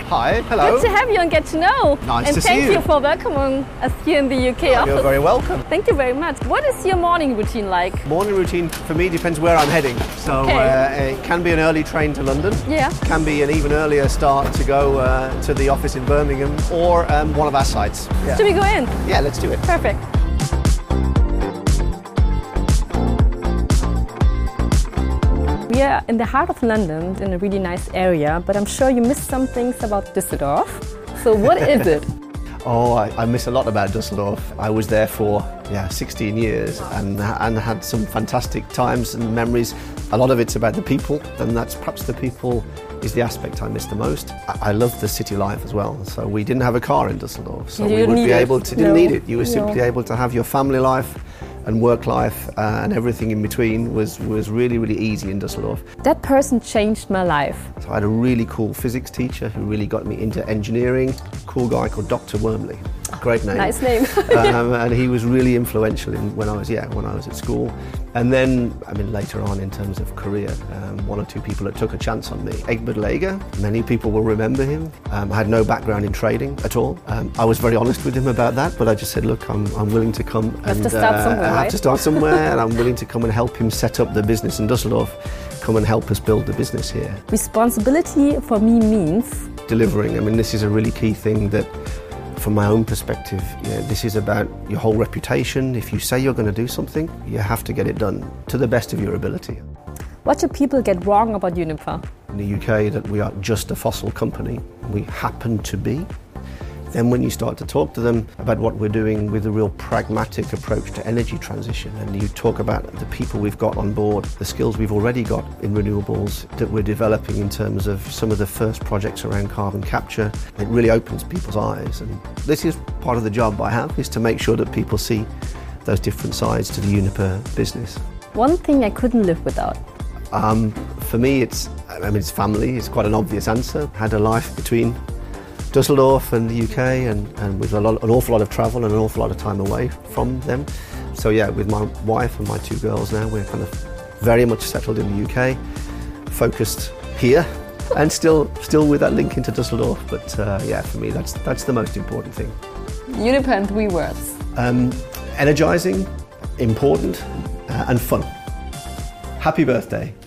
Hi, hello. Good to have you and get to know. Nice and to see thank you. you for welcoming us here in the UK office. You're very welcome. Thank you very much. What is your morning routine like? Morning routine for me depends where I'm heading. So it can be an early train to London. Yeah. Can be an even earlier start to go to the office in Birmingham or one of our sites. Yeah. Should we go in? Yeah, let's do it. Perfect. We are in the heart of London, in a really nice area, but I'm sure you missed some things about Düsseldorf. So what is it? Oh, I miss a lot about Düsseldorf. I was there for 16 years and had some fantastic times and memories. A lot of it's about the people, and that's perhaps the people is the aspect I miss the most. I love the city life as well. So we didn't have a car in Düsseldorf, so we would be able to, didn't need it. You were simply able to have your family life and work life and everything in between was really, really easy in Düsseldorf. That person changed my life. So I had a really cool physics teacher who really got me into engineering, cool guy called Dr. Wormley. Great name. Nice name. And he was really influential when I was at school. And then, later on in terms of career, one or two people that took a chance on me. Egbert Lager, many people will remember him. I had no background in trading at all. I was very honest with him about that, but I just said, look, I'm willing to come and I have to start somewhere, and I'm willing to come and help him set up the business in Düsseldorf, come and help us build the business here. Responsibility for me means? Delivering. This is a really key thing that, from my own perspective, this is about your whole reputation. If you say you're going to do something, you have to get it done to the best of your ability. What do people get wrong about Uniper? In the UK, that we are just a fossil company. We happen to be. Then when you start to talk to them about what we're doing with a real pragmatic approach to energy transition, and you talk about the people we've got on board, the skills we've already got in renewables that we're developing in terms of some of the first projects around carbon capture, it really opens people's eyes. And this is part of the job I have, is to make sure that people see those different sides to the Uniper business. One thing I couldn't live without. For me, it's family. It's quite an obvious answer. Had a life between Düsseldorf and the UK, and with an awful lot of travel and an awful lot of time away from them. So with my wife and my two girls now, we're kind of very much settled in the UK, focused here, and still with that link into Düsseldorf. But for me, that's the most important thing. Uniper in 3 words. Energizing, important, and fun. Happy birthday.